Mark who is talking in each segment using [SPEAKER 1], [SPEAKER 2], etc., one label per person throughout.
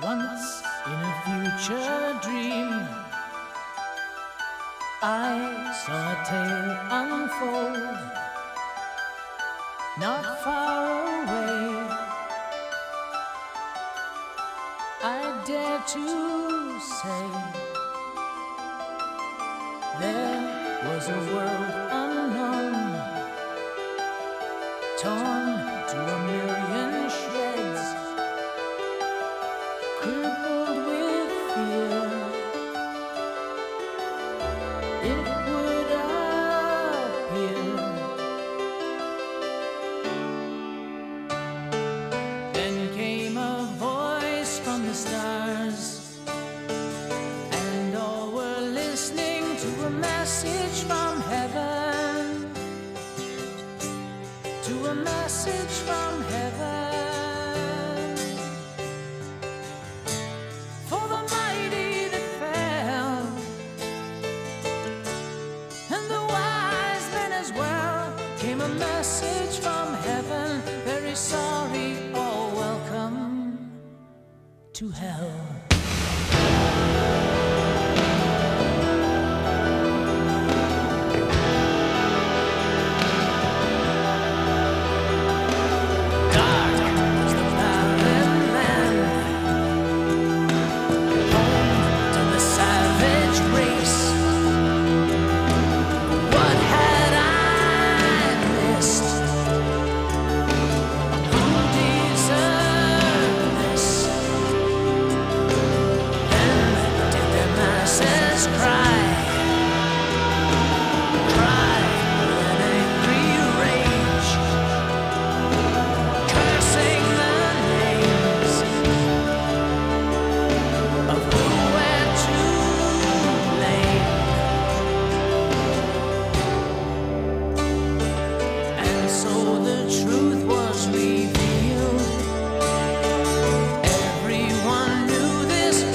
[SPEAKER 1] Once in a future dream, I saw a tale unfold, not far away. I dare to say there was a world unknown, torn to a million shreds, crippled with fear. It would appear. Then came a voice from the stars, and all were listening to a message from heaven, to a message from heaven. For the mighty that fell, and the wise men as well, came a message from heaven. Very sorry, or welcome to hell.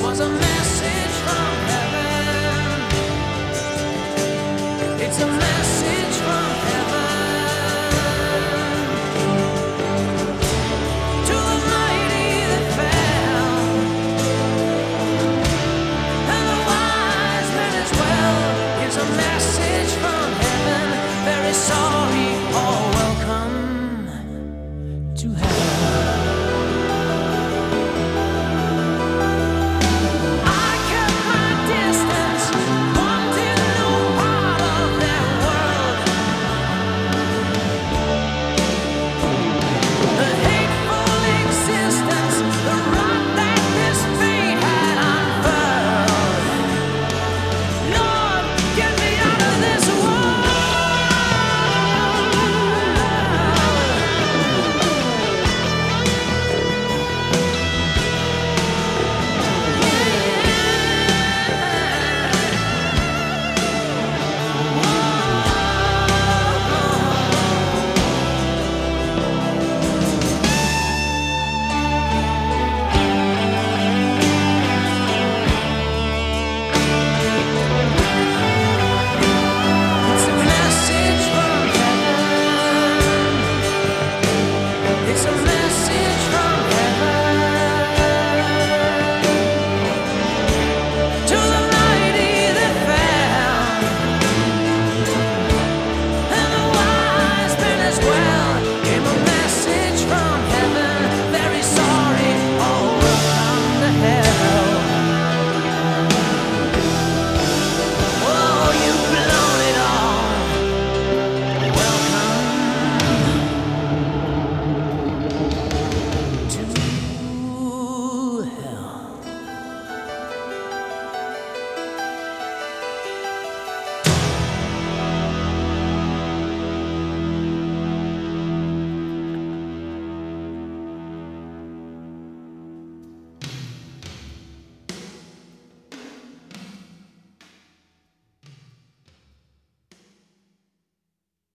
[SPEAKER 1] It's a mess.